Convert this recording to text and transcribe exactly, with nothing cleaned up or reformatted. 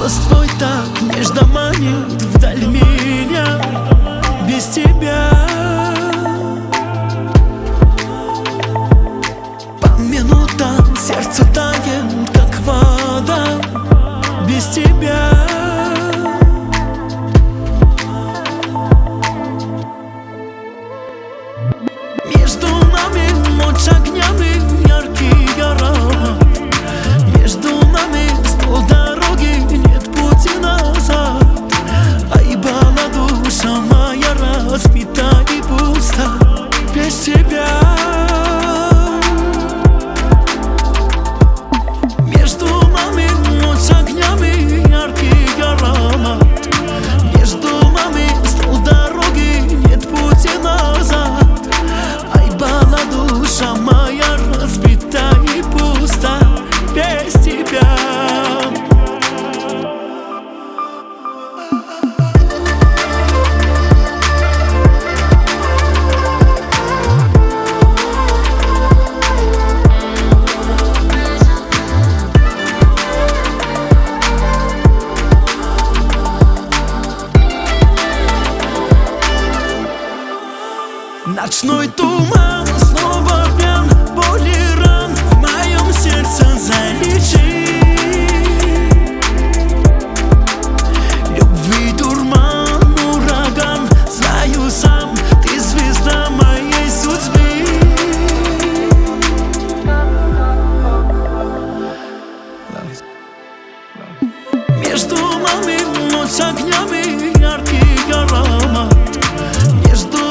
Голос твой так нежно манит вдаль меня. Без тебя по минутам сердце тает, как вода. Без тебя между нами ночь огнями, яркий аромат. Между нами сто дороги, нет пути назад. Ай, бала, душа моя разбита и пуста без тебя. Между нами ночь огнями, яркий аромат. Между нами сто дороги, нет пути назад. Ай, бала, душа моя разбита и пуста без тебя. Ночной туман снова пьян, боли ран в моем сердце залечи. Любви дурман, ураган, знаю сам, ты звезда моей судьбы. Между нами ночь огнями, яркий аромат. Между